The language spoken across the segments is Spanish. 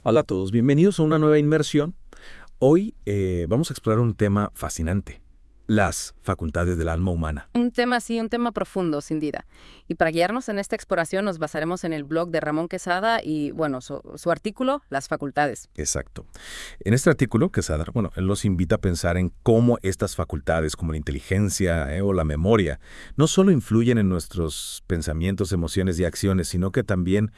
Hola a todos, bienvenidos a una nueva inmersión. Hoy vamos a explorar un tema fascinante, las facultades del alma humana. Un tema así, un tema profundo, sin duda. Y para guiarnos en esta exploración nos basaremos en el blog de Ramón Quesada y, bueno, su artículo, Las facultades. Exacto. En este artículo, Quesada, él nos invita a pensar en cómo estas facultades, como la inteligencia o la memoria, no solo influyen en nuestros pensamientos, emociones y acciones, sino que también,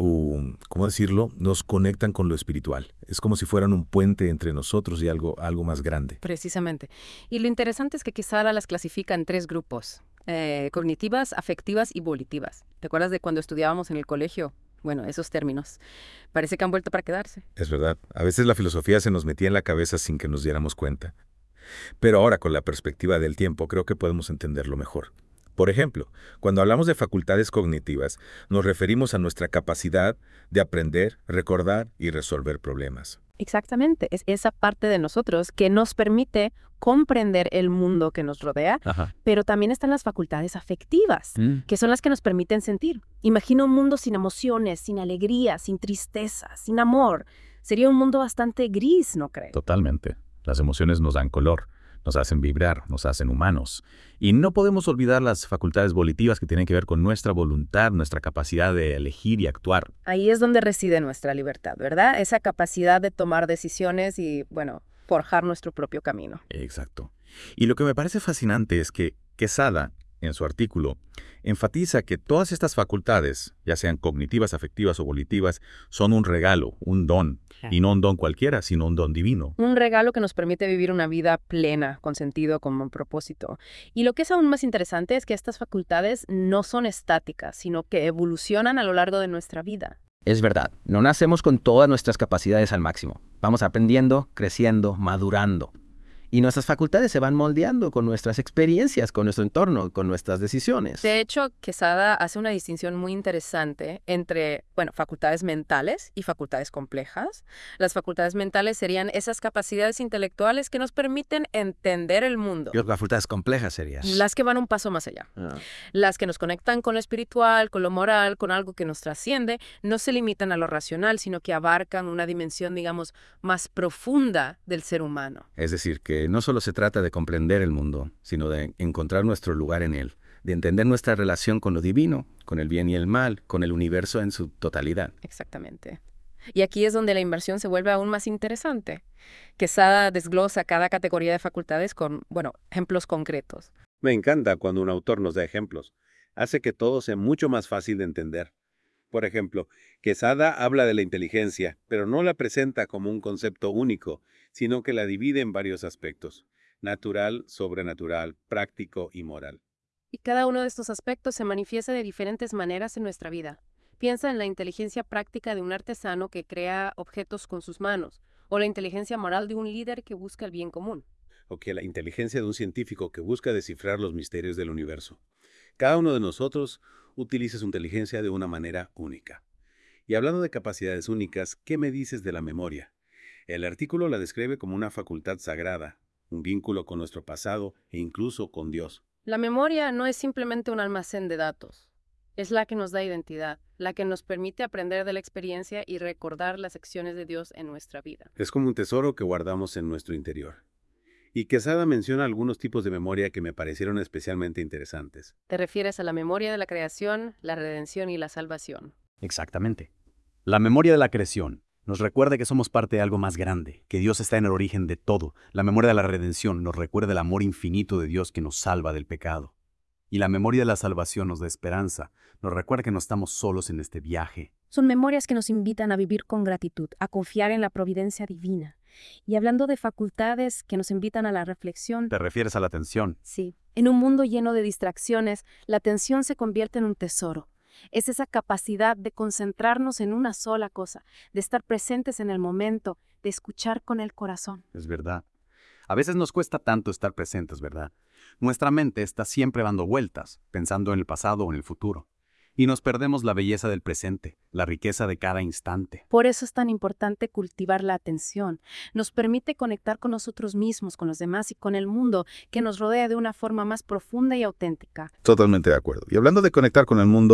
¿cómo decirlo?, nos conectan con lo espiritual. Es como si fueran un puente entre nosotros y algo más grande. Precisamente. Y lo interesante es que Quesada las clasifica en tres grupos, cognitivas, afectivas y volitivas. ¿Te acuerdas de cuando estudiábamos en el colegio? Bueno, esos términos. Parece que han vuelto para quedarse. Es verdad, a veces la filosofía se nos metía en la cabeza sin que nos diéramos cuenta. Pero ahora, con la perspectiva del tiempo, creo que podemos entenderlo mejor. Por ejemplo, cuando hablamos de facultades cognitivas, nos referimos a nuestra capacidad de aprender, recordar y resolver problemas. Exactamente, es esa parte de nosotros que nos permite comprender el mundo que nos rodea, Ajá. pero también están las facultades afectivas, que son las que nos permiten sentir. Imagina un mundo sin emociones, sin alegría, sin tristeza, sin amor. Sería un mundo bastante gris, ¿no crees? Totalmente. Las emociones nos dan color, nos hacen vibrar, nos hacen humanos. Y no podemos olvidar las facultades volitivas que tienen que ver con nuestra voluntad, nuestra capacidad de elegir y actuar. Ahí es donde reside nuestra libertad, ¿verdad? Esa capacidad de tomar decisiones y, bueno, forjar nuestro propio camino. Exacto. Y lo que me parece fascinante es que Quesada, en su artículo, enfatiza que todas estas facultades, ya sean cognitivas, afectivas o volitivas, son un regalo, un don. Y no un don cualquiera, sino un don divino. Un regalo que nos permite vivir una vida plena, con sentido, con un propósito. Y lo que es aún más interesante es que estas facultades no son estáticas, sino que evolucionan a lo largo de nuestra vida. Es verdad, no nacemos con todas nuestras capacidades al máximo. Vamos aprendiendo, creciendo, madurando. Y nuestras facultades se van moldeando con nuestras experiencias, con nuestro entorno, con nuestras decisiones. De hecho, Quesada hace una distinción muy interesante entre, bueno, facultades mentales y facultades complejas. Las facultades mentales serían esas capacidades intelectuales que nos permiten entender el mundo. Y las facultades complejas serían. Las que van un paso más allá. Las que nos conectan con lo espiritual, con lo moral, con algo que nos trasciende, no se limitan a lo racional, sino que abarcan una dimensión, digamos, más profunda del ser humano. Es decir, que no solo se trata de comprender el mundo, sino de encontrar nuestro lugar en él, de entender nuestra relación con lo divino, con el bien y el mal, con el universo en su totalidad. Exactamente. Y aquí es donde la inversión se vuelve aún más interesante. Quesada desglosa cada categoría de facultades con, bueno, ejemplos concretos. Me encanta cuando un autor nos da ejemplos. Hace que todo sea mucho más fácil de entender. Por ejemplo, Quesada habla de la inteligencia, pero no la presenta como un concepto único, sino que la divide en varios aspectos: natural, sobrenatural, práctico y moral. Y cada uno de estos aspectos se manifiesta de diferentes maneras en nuestra vida. Piensa en la inteligencia práctica de un artesano que crea objetos con sus manos, o la inteligencia moral de un líder que busca el bien común. O que la inteligencia de un científico que busca descifrar los misterios del universo. Cada uno de nosotros utiliza su inteligencia de una manera única. Y hablando de capacidades únicas, ¿qué me dices de la memoria? El artículo la describe como una facultad sagrada, un vínculo con nuestro pasado e incluso con Dios. La memoria no es simplemente un almacén de datos. Es la que nos da identidad, la que nos permite aprender de la experiencia y recordar las acciones de Dios en nuestra vida. Es como un tesoro que guardamos en nuestro interior. Y Quesada menciona algunos tipos de memoria que me parecieron especialmente interesantes. Te refieres a la memoria de la creación, la redención y la salvación. Exactamente. La memoria de la creación nos recuerda que somos parte de algo más grande, que Dios está en el origen de todo. La memoria de la redención nos recuerda el amor infinito de Dios que nos salva del pecado. Y la memoria de la salvación nos da esperanza, nos recuerda que no estamos solos en este viaje. Son memorias que nos invitan a vivir con gratitud, a confiar en la providencia divina. Y hablando de facultades que nos invitan a la reflexión, ¿Te refieres a la atención? sí, en un mundo lleno de distracciones, la atención se convierte en un tesoro. Es esa capacidad de concentrarnos en una sola cosa, de estar presentes en el momento, de escuchar con el corazón. Es verdad. A veces nos cuesta tanto estar presentes, ¿verdad? Nuestra mente está siempre dando vueltas, pensando en el pasado o en el futuro. Y nos perdemos la belleza del presente, la riqueza de cada instante. Por eso es tan importante cultivar la atención. Nos permite conectar con nosotros mismos, con los demás y con el mundo que nos rodea de una forma más profunda y auténtica. Totalmente de acuerdo. Y hablando de conectar con el mundo,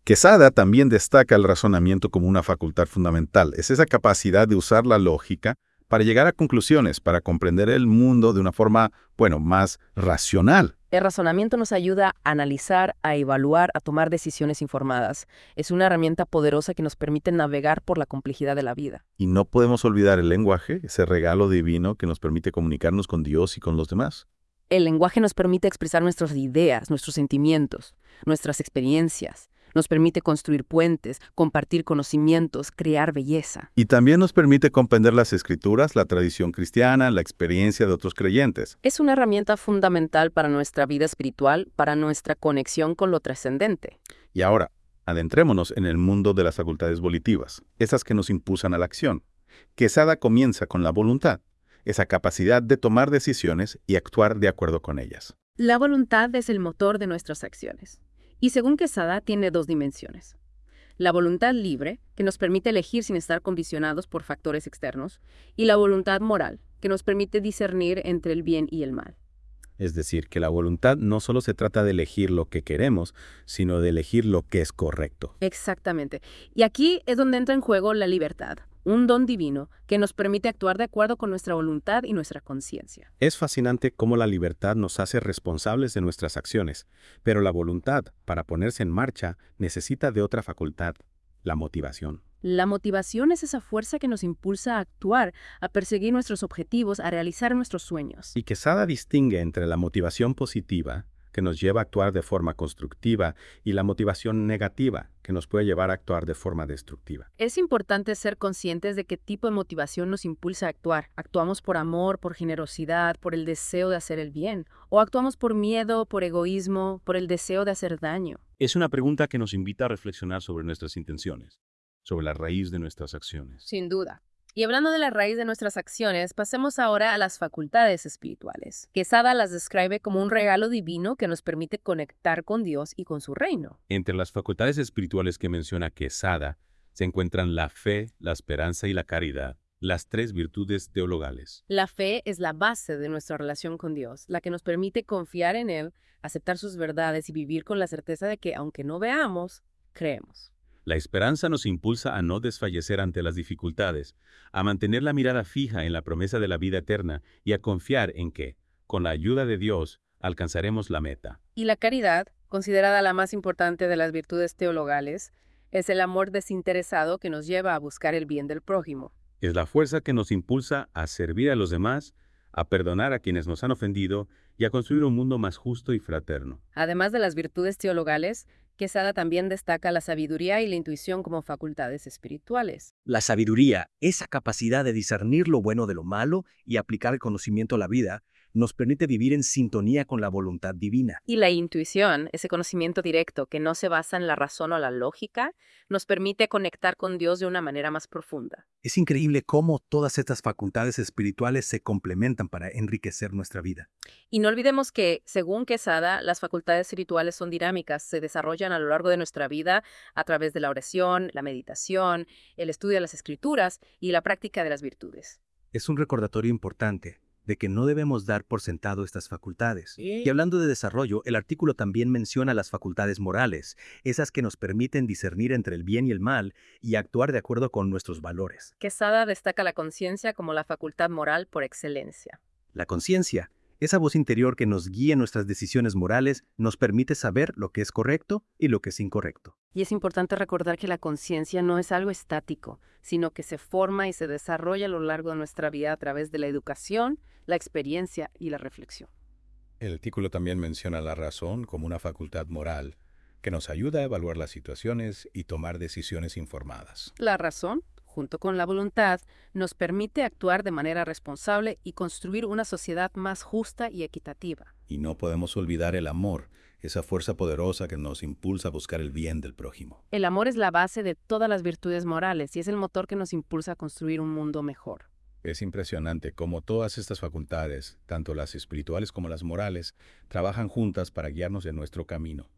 Quesada también destaca el razonamiento como una facultad fundamental. Es esa capacidad de usar la lógica para llegar a conclusiones, para comprender el mundo de una forma, bueno, más racional. El razonamiento nos ayuda a analizar, a evaluar, a tomar decisiones informadas. Es una herramienta poderosa que nos permite navegar por la complejidad de la vida. Y no podemos olvidar el lenguaje, ese regalo divino que nos permite comunicarnos con Dios y con los demás. El lenguaje nos permite expresar nuestras ideas, nuestros sentimientos, nuestras experiencias. Nos permite construir puentes, compartir conocimientos, crear belleza. Y también nos permite comprender las escrituras, la tradición cristiana, la experiencia de otros creyentes. Es una herramienta fundamental para nuestra vida espiritual, para nuestra conexión con lo trascendente. Y ahora, adentrémonos en el mundo de las facultades volitivas, esas que nos impulsan a la acción. Quesada comienza con la voluntad, esa capacidad de tomar decisiones y actuar de acuerdo con ellas. La voluntad es el motor de nuestras acciones. Y según Quesada, tiene dos dimensiones. La voluntad libre, que nos permite elegir sin estar condicionados por factores externos, y la voluntad moral, que nos permite discernir entre el bien y el mal. Es decir, que la voluntad no solo se trata de elegir lo que queremos, sino de elegir lo que es correcto. Exactamente. Y aquí es donde entra en juego la libertad, un don divino que nos permite actuar de acuerdo con nuestra voluntad y nuestra conciencia. Es fascinante cómo la libertad nos hace responsables de nuestras acciones, pero la voluntad, para ponerse en marcha, necesita de otra facultad, la motivación. La motivación es esa fuerza que nos impulsa a actuar, a perseguir nuestros objetivos, a realizar nuestros sueños. Y Quesada distingue entre la motivación positiva, que nos lleva a actuar de forma constructiva, y la motivación negativa, que nos puede llevar a actuar de forma destructiva. Es importante ser conscientes de qué tipo de motivación nos impulsa a actuar. ¿Actuamos por amor, por generosidad, por el deseo de hacer el bien? ¿O actuamos por miedo, por egoísmo, por el deseo de hacer daño? Es una pregunta que nos invita a reflexionar sobre nuestras intenciones, sobre la raíz de nuestras acciones. Sin duda. Y hablando de la raíz de nuestras acciones, pasemos ahora a las facultades espirituales. Quesada las describe como un regalo divino que nos permite conectar con Dios y con su reino. Entre las facultades espirituales que menciona Quesada se encuentran la fe, la esperanza y la caridad, las tres virtudes teologales. La fe es la base de nuestra relación con Dios, la que nos permite confiar en Él, aceptar sus verdades y vivir con la certeza de que, aunque no veamos, creemos. La esperanza nos impulsa a no desfallecer ante las dificultades, a mantener la mirada fija en la promesa de la vida eterna y a confiar en que, con la ayuda de Dios, alcanzaremos la meta. Y la caridad, considerada la más importante de las virtudes teologales, es el amor desinteresado que nos lleva a buscar el bien del prójimo. Es la fuerza que nos impulsa a servir a los demás, a perdonar a quienes nos han ofendido y a construir un mundo más justo y fraterno. Además de las virtudes teologales, Quesada también destaca la sabiduría y la intuición como facultades espirituales. La sabiduría, esa capacidad de discernir lo bueno de lo malo y aplicar el conocimiento a la vida, nos permite vivir en sintonía con la voluntad divina. Y la intuición, ese conocimiento directo que no se basa en la razón o la lógica, nos permite conectar con Dios de una manera más profunda. Es increíble cómo todas estas facultades espirituales se complementan para enriquecer nuestra vida. Y no olvidemos que, según Quesada, las facultades espirituales son dinámicas, se desarrollan a lo largo de nuestra vida a través de la oración, la meditación, el estudio de las escrituras y la práctica de las virtudes. Es un recordatorio importante de que no debemos dar por sentado estas facultades. Y hablando de desarrollo, el artículo también menciona las facultades morales, esas que nos permiten discernir entre el bien y el mal y actuar de acuerdo con nuestros valores. Quesada destaca la conciencia como la facultad moral por excelencia. La conciencia, esa voz interior que nos guía en nuestras decisiones morales, nos permite saber lo que es correcto y lo que es incorrecto. Y es importante recordar que la conciencia no es algo estático, sino que se forma y se desarrolla a lo largo de nuestra vida a través de la educación, la experiencia y la reflexión. El artículo también menciona la razón como una facultad moral que nos ayuda a evaluar las situaciones y tomar decisiones informadas. La razón, junto con la voluntad, nos permite actuar de manera responsable y construir una sociedad más justa y equitativa. Y no podemos olvidar el amor, esa fuerza poderosa que nos impulsa a buscar el bien del prójimo. El amor es la base de todas las virtudes morales y es el motor que nos impulsa a construir un mundo mejor. Es impresionante cómo todas estas facultades, tanto las espirituales como las morales, trabajan juntas para guiarnos en nuestro camino.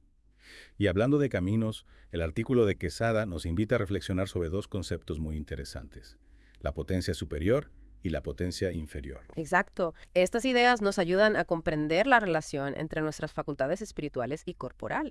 Y hablando de caminos, el artículo de Quesada nos invita a reflexionar sobre dos conceptos muy interesantes: la potencia superior y la potencia inferior. Exacto. Estas ideas nos ayudan a comprender la relación entre nuestras facultades espirituales y corporales.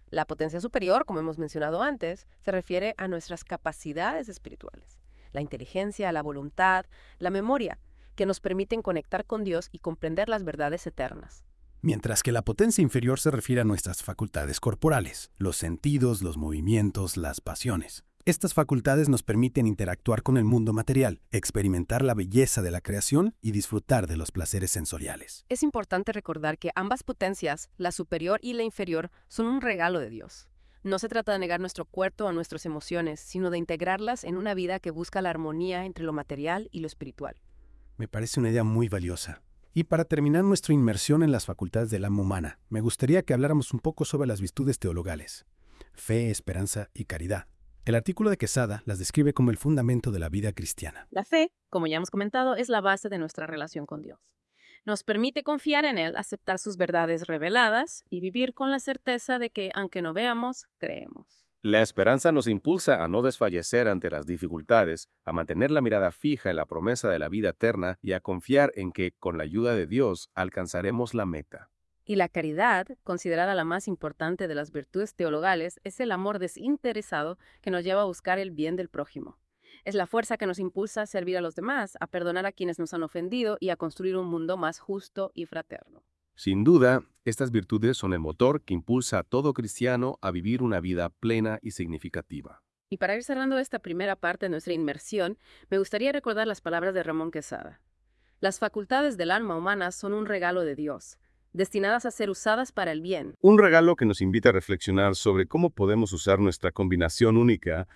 La potencia superior, como hemos mencionado antes, se refiere a nuestras capacidades espirituales, la inteligencia, la voluntad, la memoria, que nos permiten conectar con Dios y comprender las verdades eternas. Mientras que la potencia inferior se refiere a nuestras facultades corporales, los sentidos, los movimientos, las pasiones. Estas facultades nos permiten interactuar con el mundo material, experimentar la belleza de la creación y disfrutar de los placeres sensoriales. Es importante recordar que ambas potencias, la superior y la inferior, son un regalo de Dios. No se trata de negar nuestro cuerpo o nuestras emociones, sino de integrarlas en una vida que busca la armonía entre lo material y lo espiritual. Me parece una idea muy valiosa. Y para terminar nuestra inmersión en las facultades del alma humana, me gustaría que habláramos un poco sobre las virtudes teologales: fe, esperanza y caridad. El artículo de Quesada las describe como el fundamento de la vida cristiana. La fe, como ya hemos comentado, es la base de nuestra relación con Dios. Nos permite confiar en Él, aceptar sus verdades reveladas y vivir con la certeza de que, aunque no veamos, creemos. La esperanza nos impulsa a no desfallecer ante las dificultades, a mantener la mirada fija en la promesa de la vida eterna y a confiar en que, con la ayuda de Dios, alcanzaremos la meta. Y la caridad, considerada la más importante de las virtudes teologales, es el amor desinteresado que nos lleva a buscar el bien del prójimo. Es la fuerza que nos impulsa a servir a los demás, a perdonar a quienes nos han ofendido y a construir un mundo más justo y fraterno. Sin duda, estas virtudes son el motor que impulsa a todo cristiano a vivir una vida plena y significativa. Y para ir cerrando esta primera parte de nuestra inmersión, me gustaría recordar las palabras de Ramón Quesada. Las facultades del alma humana son un regalo de Dios, destinadas a ser usadas para el bien. Un regalo que nos invita a reflexionar sobre cómo podemos usar nuestra combinación única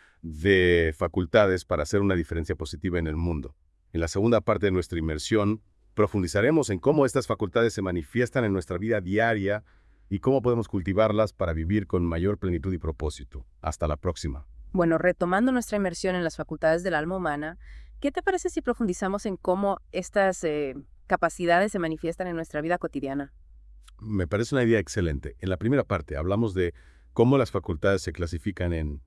de facultades para hacer una diferencia positiva en el mundo. En la segunda parte de nuestra inmersión, profundizaremos en cómo estas facultades se manifiestan en nuestra vida diaria y cómo podemos cultivarlas para vivir con mayor plenitud y propósito. Hasta la próxima. Bueno, retomando nuestra inmersión en las facultades del alma humana, ¿qué te parece si profundizamos en cómo estas capacidades se manifiestan en nuestra vida cotidiana? Me parece una idea excelente. En la primera parte hablamos de cómo las facultades se clasifican en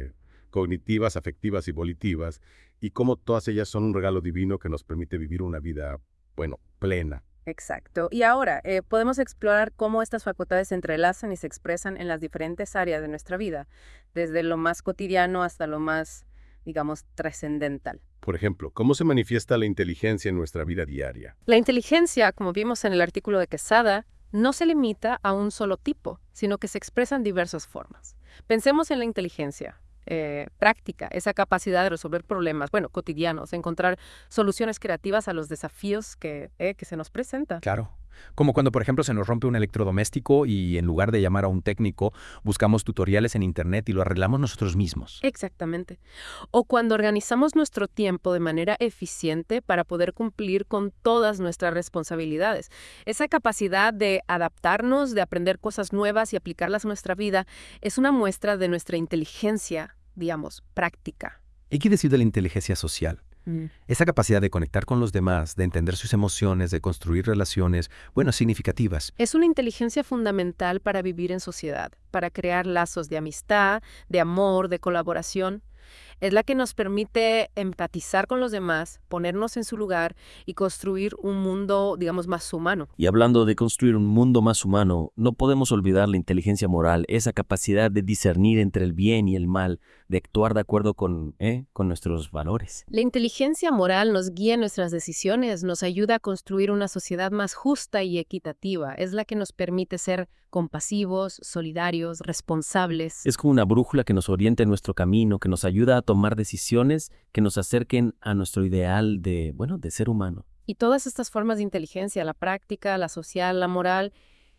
cognitivas, afectivas y volitivas, y cómo todas ellas son un regalo divino que nos permite vivir una vida, plena. Exacto. Y ahora, podemos explorar cómo estas facultades se entrelazan y se expresan en las diferentes áreas de nuestra vida, desde lo más cotidiano hasta lo más, digamos, trascendental. Por ejemplo, ¿cómo se manifiesta la inteligencia en nuestra vida diaria? La inteligencia, como vimos en el artículo de Quesada, no se limita a un solo tipo, sino que se expresa en diversas formas. Pensemos en la inteligencia práctica, esa capacidad de resolver problemas, cotidianos, encontrar soluciones creativas a los desafíos que se nos presentan. Claro. Como cuando, por ejemplo, se nos rompe un electrodoméstico y en lugar de llamar a un técnico, buscamos tutoriales en Internet y lo arreglamos nosotros mismos. Exactamente. O cuando organizamos nuestro tiempo de manera eficiente para poder cumplir con todas nuestras responsabilidades. Esa capacidad de adaptarnos, de aprender cosas nuevas y aplicarlas a nuestra vida es una muestra de nuestra inteligencia, digamos, práctica. ¿Y qué decir de la inteligencia social? Esa capacidad de conectar con los demás, de entender sus emociones, de construir relaciones, significativas. Es una inteligencia fundamental para vivir en sociedad, para crear lazos de amistad, de amor, de colaboración. Es la que nos permite empatizar con los demás, ponernos en su lugar y construir un mundo, digamos, más humano. Y hablando de construir un mundo más humano, no podemos olvidar la inteligencia moral, esa capacidad de discernir entre el bien y el mal, de actuar de acuerdo con nuestros valores. La inteligencia moral nos guía en nuestras decisiones, nos ayuda a construir una sociedad más justa y equitativa. Es la que nos permite ser compasivos, solidarios, responsables. Es como una brújula que nos orienta en nuestro camino, que nos ayuda a tomar decisiones que nos acerquen a nuestro ideal de ser humano. Y todas estas formas de inteligencia, la práctica, la social, la moral,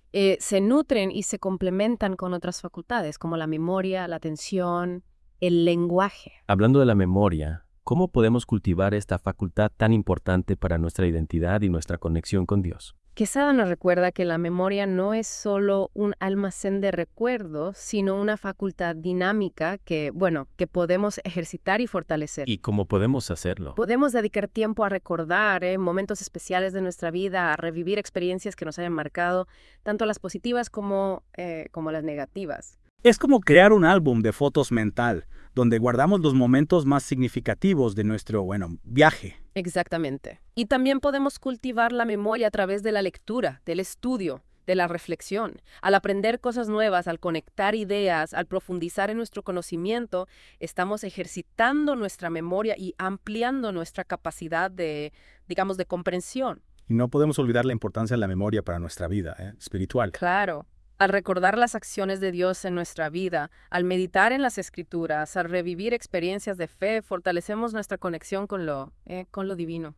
se nutren y se complementan con otras facultades, como la memoria, la atención, el lenguaje. Hablando de la memoria, ¿cómo podemos cultivar esta facultad tan importante para nuestra identidad y nuestra conexión con Dios? Quesada nos recuerda que la memoria no es solo un almacén de recuerdos, sino una facultad dinámica que podemos ejercitar y fortalecer. ¿Y cómo podemos hacerlo? Podemos dedicar tiempo a recordar momentos especiales de nuestra vida, a revivir experiencias que nos hayan marcado, tanto las positivas como las negativas. Es como crear un álbum de fotos mental, donde guardamos los momentos más significativos de nuestro, viaje. Exactamente. Y también podemos cultivar la memoria a través de la lectura, del estudio, de la reflexión. Al aprender cosas nuevas, al conectar ideas, al profundizar en nuestro conocimiento, estamos ejercitando nuestra memoria y ampliando nuestra capacidad de, digamos, de comprensión. Y no podemos olvidar la importancia de la memoria para nuestra vida espiritual. Claro. Al recordar las acciones de Dios en nuestra vida, al meditar en las Escrituras, al revivir experiencias de fe, fortalecemos nuestra conexión con lo divino.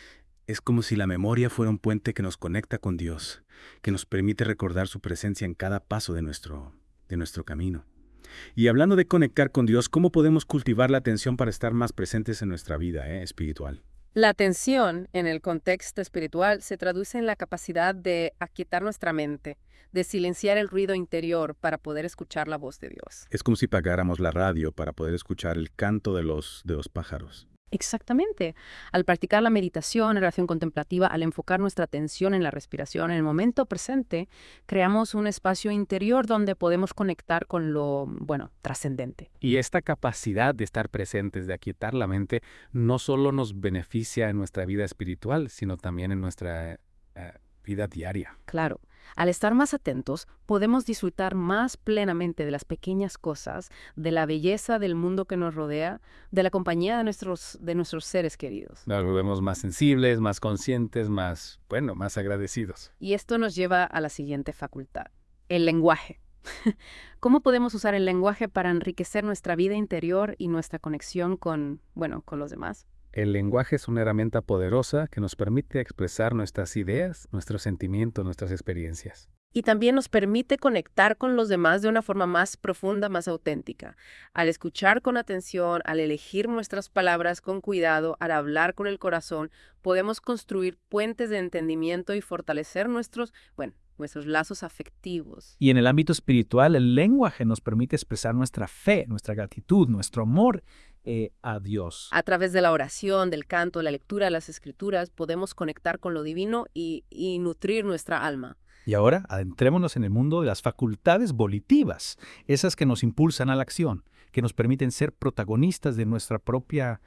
Es como si la memoria fuera un puente que nos conecta con Dios, que nos permite recordar su presencia en cada paso de nuestro camino. Y hablando de conectar con Dios, ¿cómo podemos cultivar la atención para estar más presentes en nuestra vida espiritual? La atención en el contexto espiritual se traduce en la capacidad de aquietar nuestra mente, de silenciar el ruido interior para poder escuchar la voz de Dios. Es como si apagáramos la radio para poder escuchar el canto de los pájaros. Exactamente. Al practicar la meditación, la oración contemplativa, al enfocar nuestra atención en la respiración, en el momento presente, creamos un espacio interior donde podemos conectar con lo, trascendente. Y esta capacidad de estar presentes, de aquietar la mente, no solo nos beneficia en nuestra vida espiritual, sino también en nuestra vida diaria. Claro. Al estar más atentos, podemos disfrutar más plenamente de las pequeñas cosas, de la belleza del mundo que nos rodea, de la compañía de nuestros seres queridos. Nos volvemos más sensibles, más conscientes, más agradecidos. Y esto nos lleva a la siguiente facultad, el lenguaje. ¿Cómo podemos usar el lenguaje para enriquecer nuestra vida interior y nuestra conexión con los demás? El lenguaje es una herramienta poderosa que nos permite expresar nuestras ideas, nuestros sentimientos, nuestras experiencias. Y también nos permite conectar con los demás de una forma más profunda, más auténtica. Al escuchar con atención, al elegir nuestras palabras con cuidado, al hablar con el corazón, podemos construir puentes de entendimiento y fortalecer nuestros lazos afectivos. Y en el ámbito espiritual, el lenguaje nos permite expresar nuestra fe, nuestra gratitud, nuestro amor a Dios. A través de la oración, del canto, la lectura de las Escrituras, podemos conectar con lo divino y nutrir nuestra alma. Y ahora adentrémonos en el mundo de las facultades volitivas, esas que nos impulsan a la acción, que nos permiten ser protagonistas de nuestra propia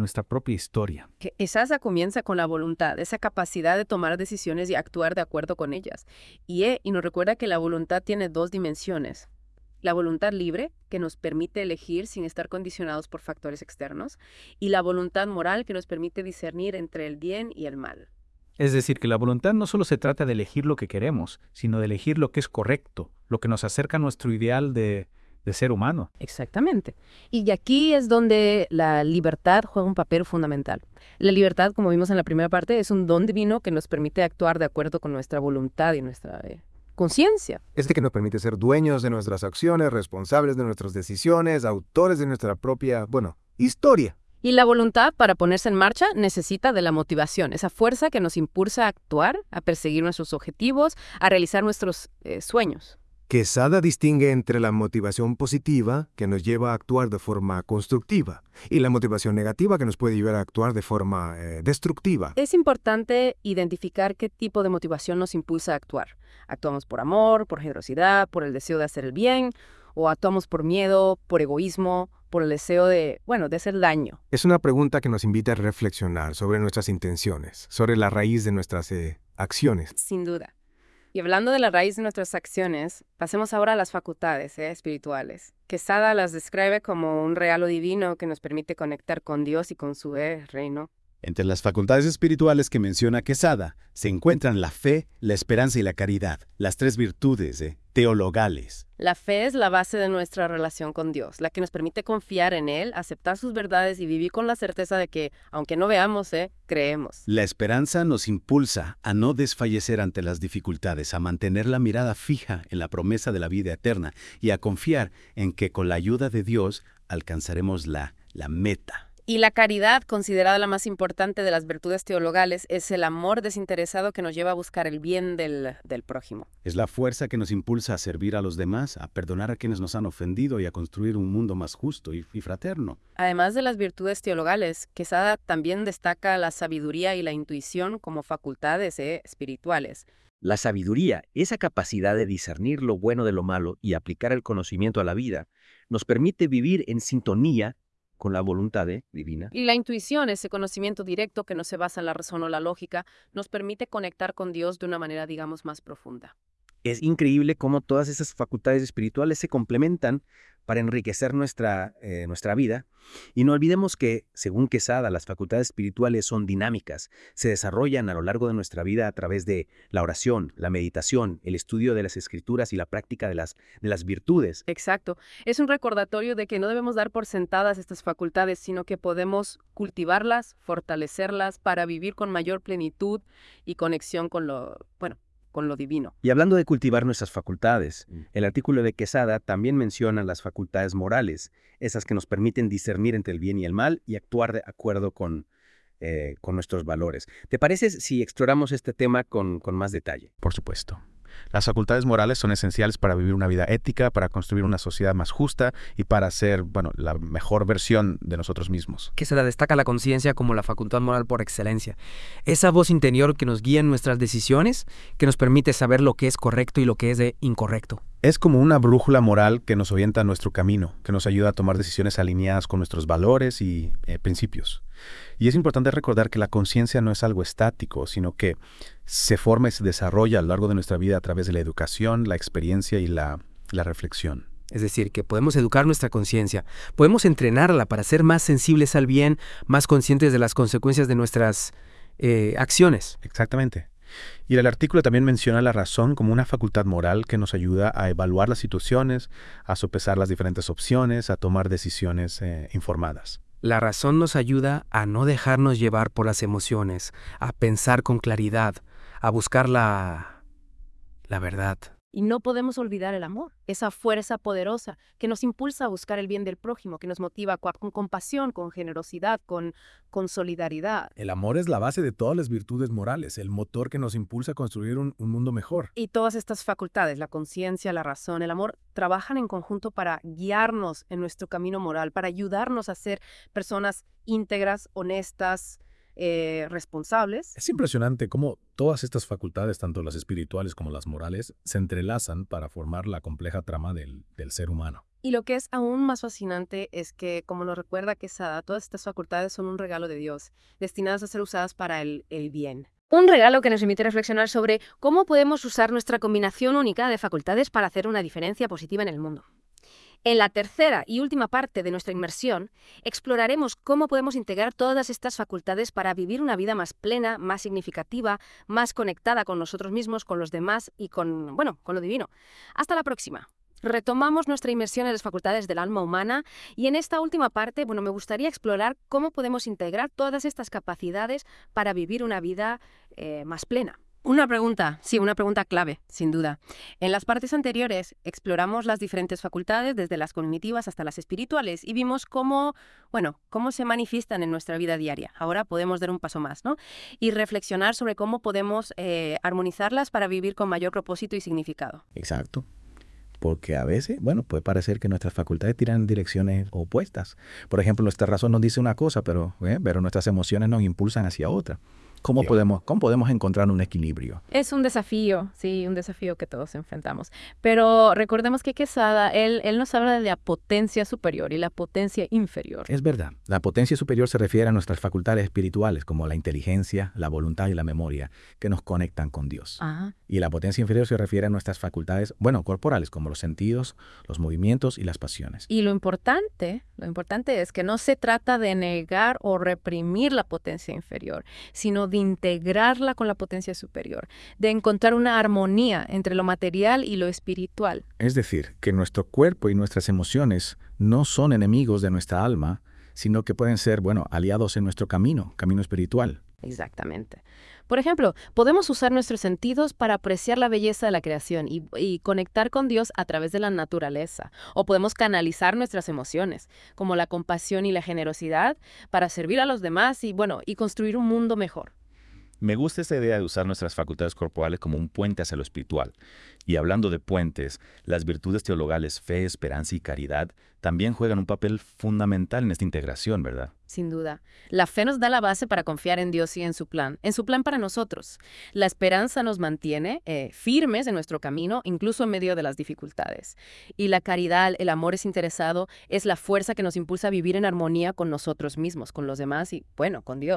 historia. Esa comienza con la voluntad, esa capacidad de tomar decisiones y actuar de acuerdo con ellas. Y nos recuerda que la voluntad tiene dos dimensiones. La voluntad libre, que nos permite elegir sin estar condicionados por factores externos, y la voluntad moral, que nos permite discernir entre el bien y el mal. Es decir, que la voluntad no solo se trata de elegir lo que queremos, sino de elegir lo que es correcto, lo que nos acerca a nuestro ideal de ser humano. Exactamente. Y aquí es donde la libertad juega un papel fundamental. La libertad, como vimos en la primera parte, es un don divino que nos permite actuar de acuerdo con nuestra voluntad y nuestra conciencia. Es el que nos permite ser dueños de nuestras acciones, responsables de nuestras decisiones, autores de nuestra propia, historia. Y la voluntad, para ponerse en marcha, necesita de la motivación, esa fuerza que nos impulsa a actuar, a perseguir nuestros objetivos, a realizar nuestros sueños. Quesada distingue entre la motivación positiva, que nos lleva a actuar de forma constructiva, y la motivación negativa, que nos puede llevar a actuar de forma destructiva. Es importante identificar qué tipo de motivación nos impulsa a actuar. ¿Actuamos por amor, por generosidad, por el deseo de hacer el bien? ¿O actuamos por miedo, por egoísmo, por el deseo de hacer daño? Es una pregunta que nos invita a reflexionar sobre nuestras intenciones, sobre la raíz de nuestras acciones. Sin duda. Y hablando de la raíz de nuestras acciones, pasemos ahora a las facultades espirituales. Quesada las describe como un regalo divino que nos permite conectar con Dios y con su reino. Entre las facultades espirituales que menciona Quesada se encuentran la fe, la esperanza y la caridad, las tres virtudes teologales. La fe es la base de nuestra relación con Dios, la que nos permite confiar en Él, aceptar sus verdades y vivir con la certeza de que, aunque no veamos, creemos. La esperanza nos impulsa a no desfallecer ante las dificultades, a mantener la mirada fija en la promesa de la vida eterna y a confiar en que con la ayuda de Dios alcanzaremos la meta. Y la caridad, considerada la más importante de las virtudes teologales, es el amor desinteresado que nos lleva a buscar el bien del prójimo. Es la fuerza que nos impulsa a servir a los demás, a perdonar a quienes nos han ofendido y a construir un mundo más justo y fraterno. Además de las virtudes teologales, Quesada también destaca la sabiduría y la intuición como facultades espirituales. La sabiduría, esa capacidad de discernir lo bueno de lo malo y aplicar el conocimiento a la vida, nos permite vivir en sintonía con la voluntad divina. Y la intuición, ese conocimiento directo que no se basa en la razón o la lógica, nos permite conectar con Dios de una manera, digamos, más profunda. Es increíble cómo todas esas facultades espirituales se complementan para enriquecer nuestra vida. Y no olvidemos que, según Quesada, las facultades espirituales son dinámicas, se desarrollan a lo largo de nuestra vida a través de la oración, la meditación, el estudio de las escrituras y la práctica de las virtudes. Exacto. Es un recordatorio de que no debemos dar por sentadas estas facultades, sino que podemos cultivarlas, fortalecerlas para vivir con mayor plenitud y conexión con con lo divino. Y hablando de cultivar nuestras facultades, el artículo de Quesada también menciona las facultades morales, esas que nos permiten discernir entre el bien y el mal y actuar de acuerdo con nuestros valores. ¿Te parece si exploramos este tema con más detalle? Por supuesto. Las facultades morales son esenciales para vivir una vida ética, para construir una sociedad más justa y para ser, la mejor versión de nosotros mismos. Quesada destaca la conciencia como la facultad moral por excelencia. Esa voz interior que nos guía en nuestras decisiones, que nos permite saber lo que es correcto y lo que es incorrecto. Es como una brújula moral que nos orienta a nuestro camino, que nos ayuda a tomar decisiones alineadas con nuestros valores y principios. Y es importante recordar que la conciencia no es algo estático, sino que se forma y se desarrolla a lo largo de nuestra vida a través de la educación, la experiencia y la reflexión. Es decir, que podemos educar nuestra conciencia, podemos entrenarla para ser más sensibles al bien, más conscientes de las consecuencias de nuestras acciones. Exactamente. Y el artículo también menciona la razón como una facultad moral que nos ayuda a evaluar las situaciones, a sopesar las diferentes opciones, a tomar decisiones informadas. La razón nos ayuda a no dejarnos llevar por las emociones, a pensar con claridad, a buscar la verdad. Y no podemos olvidar el amor, esa fuerza poderosa que nos impulsa a buscar el bien del prójimo, que nos motiva con compasión, con generosidad, con solidaridad. El amor es la base de todas las virtudes morales, el motor que nos impulsa a construir un mundo mejor. Y todas estas facultades, la conciencia, la razón, el amor, trabajan en conjunto para guiarnos en nuestro camino moral, para ayudarnos a ser personas íntegras, honestas, responsables. Es impresionante cómo todas estas facultades, tanto las espirituales como las morales, se entrelazan para formar la compleja trama del ser humano. Y lo que es aún más fascinante es que, como nos recuerda Quesada, todas estas facultades son un regalo de Dios, destinadas a ser usadas para el bien. Un regalo que nos permite reflexionar sobre cómo podemos usar nuestra combinación única de facultades para hacer una diferencia positiva en el mundo. En la tercera y última parte de nuestra inmersión, exploraremos cómo podemos integrar todas estas facultades para vivir una vida más plena, más significativa, más conectada con nosotros mismos, con los demás y con lo divino. Hasta la próxima. Retomamos nuestra inmersión en las facultades del alma humana y en esta última parte, me gustaría explorar cómo podemos integrar todas estas capacidades para vivir una vida más plena. Una pregunta clave, sin duda. En las partes anteriores exploramos las diferentes facultades, desde las cognitivas hasta las espirituales, y vimos cómo se manifiestan en nuestra vida diaria. Ahora podemos dar un paso más, ¿no? Y reflexionar sobre cómo podemos armonizarlas para vivir con mayor propósito y significado. Exacto. Porque a veces, puede parecer que nuestras facultades tiran en direcciones opuestas. Por ejemplo, nuestra razón nos dice una cosa, pero nuestras emociones nos impulsan hacia otra. ¿Cómo podemos encontrar un equilibrio? Es un desafío, sí, un desafío que todos enfrentamos. Pero recordemos que Quesada, él nos habla de la potencia superior y la potencia inferior. Es verdad. La potencia superior se refiere a nuestras facultades espirituales, como la inteligencia, la voluntad y la memoria, que nos conectan con Dios. Ajá. Y la potencia inferior se refiere a nuestras facultades, corporales, como los sentidos, los movimientos y las pasiones. Y lo importante es que no se trata de negar o reprimir la potencia inferior, sino de integrarla con la potencia superior, de encontrar una armonía entre lo material y lo espiritual. Es decir, que nuestro cuerpo y nuestras emociones no son enemigos de nuestra alma, sino que pueden ser, aliados en nuestro camino espiritual. Exactamente. Por ejemplo, podemos usar nuestros sentidos para apreciar la belleza de la creación y conectar con Dios a través de la naturaleza. O podemos canalizar nuestras emociones, como la compasión y la generosidad, para servir a los demás y construir un mundo mejor. Me gusta esta idea de usar nuestras facultades corporales como un puente hacia lo espiritual. Y hablando de puentes, las virtudes teologales fe, esperanza y caridad también juegan un papel fundamental en esta integración, ¿verdad? Sin duda. La fe nos da la base para confiar en Dios y en su plan para nosotros. La esperanza nos mantiene firmes en nuestro camino, incluso en medio de las dificultades. Y la caridad, el amor desinteresado, es la fuerza que nos impulsa a vivir en armonía con nosotros mismos, con los demás y, con Dios.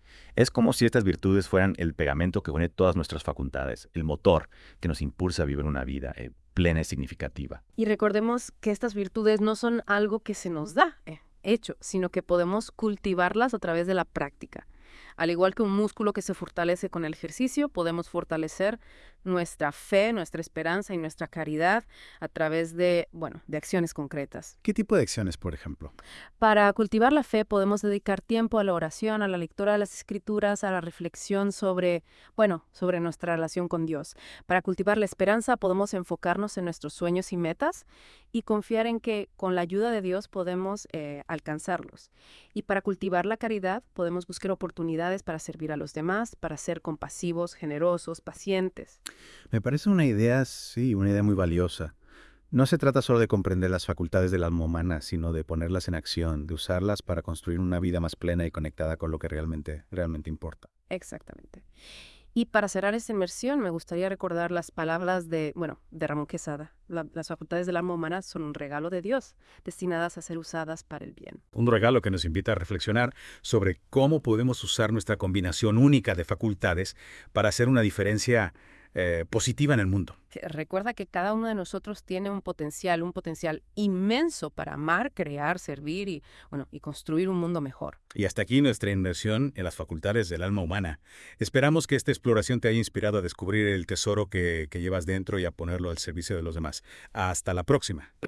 Es como si estas virtudes fueran el pegamento que une todas nuestras facultades, el motor que nos impulsa a vivir una vida plena y significativa. Y recordemos que estas virtudes no son algo que se nos da, hecho, sino que podemos cultivarlas a través de la práctica. Al igual que un músculo que se fortalece con el ejercicio, podemos fortalecer nuestra fe, nuestra esperanza y nuestra caridad a través de acciones concretas. ¿Qué tipo de acciones, por ejemplo? Para cultivar la fe podemos dedicar tiempo a la oración, a la lectura de las Escrituras, a la reflexión sobre nuestra relación con Dios. Para cultivar la esperanza podemos enfocarnos en nuestros sueños y metas y confiar en que con la ayuda de Dios podemos alcanzarlos. Y para cultivar la caridad podemos buscar oportunidades para servir a los demás, para ser compasivos, generosos, pacientes. Me parece una idea muy valiosa. No se trata solo de comprender las facultades del alma humana, sino de ponerlas en acción, de usarlas para construir una vida más plena y conectada con lo que realmente importa. Exactamente. Y para cerrar esta inmersión, me gustaría recordar las palabras de Ramón Quesada. Las facultades del alma humana son un regalo de Dios, destinadas a ser usadas para el bien. Un regalo que nos invita a reflexionar sobre cómo podemos usar nuestra combinación única de facultades para hacer una diferencia positiva en el mundo. Recuerda que cada uno de nosotros tiene un potencial inmenso para amar, crear, servir y construir un mundo mejor. Y hasta aquí nuestra inmersión en las facultades del alma humana. Esperamos que esta exploración te haya inspirado a descubrir el tesoro que llevas dentro y a ponerlo al servicio de los demás. Hasta la próxima.